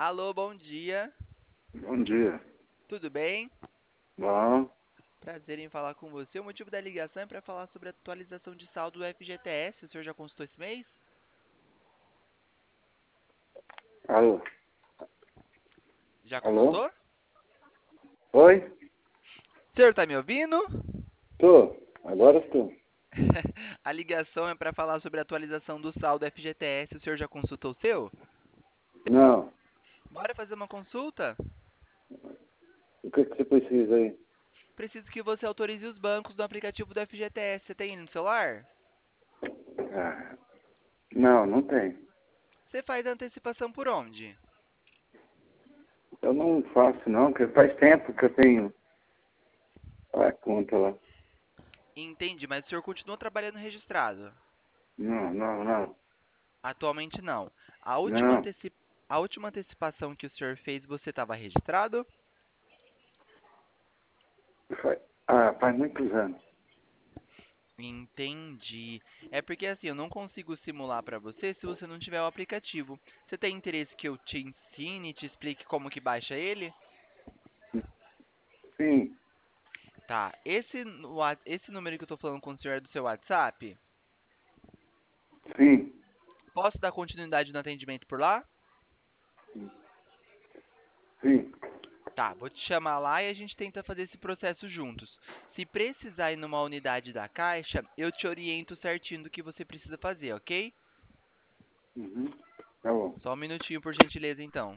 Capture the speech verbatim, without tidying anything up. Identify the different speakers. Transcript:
Speaker 1: Alô, bom dia.
Speaker 2: Bom dia.
Speaker 1: Tudo bem?
Speaker 2: Bom,
Speaker 1: Prazer em falar com você. O motivo da ligação é para falar sobre a atualização de saldo do F G T S. O senhor já consultou esse mês?
Speaker 2: alô?
Speaker 1: Já
Speaker 2: Alô?
Speaker 1: consultou?
Speaker 2: Oi?
Speaker 1: O senhor tá me ouvindo?
Speaker 2: Tô. Agora estou.
Speaker 1: A ligação é para falar sobre a atualização do saldo do F G T S. O senhor já consultou o seu?
Speaker 2: Não.
Speaker 1: Bora fazer uma consulta?
Speaker 2: O que, que você precisa aí?
Speaker 1: Preciso que você autorize os bancos do aplicativo do F G T S. Você tem ele no celular?
Speaker 2: Ah, não, não tem.
Speaker 1: Você faz a antecipação por onde?
Speaker 2: Eu não faço não, porque faz tempo que eu tenho a conta lá.
Speaker 1: Entendi, mas o senhor continua trabalhando registrado?
Speaker 2: Não, não, não.
Speaker 1: Atualmente não. A última,
Speaker 2: Não.
Speaker 1: anteci- a última antecipação que o senhor fez, você estava registrado?
Speaker 2: Faz, ah, faz muitos anos.
Speaker 1: Entendi. É porque assim, eu não consigo simular para você se você não tiver o aplicativo. Você tem interesse que eu te ensine e te explique como que baixa ele?
Speaker 2: Sim,
Speaker 1: Tá. Esse, no wa- esse número que eu tô falando com o senhor é do seu WhatsApp?
Speaker 2: sim,
Speaker 1: Posso dar continuidade no atendimento por lá?
Speaker 2: sim.
Speaker 1: Tá, vou te chamar lá e a gente tenta fazer esse processo juntos. Se precisar ir numa unidade da Caixa, eu te oriento certinho do que você precisa fazer, ok?
Speaker 2: Uhum. Tá bom.
Speaker 1: Só um minutinho, por gentileza, então.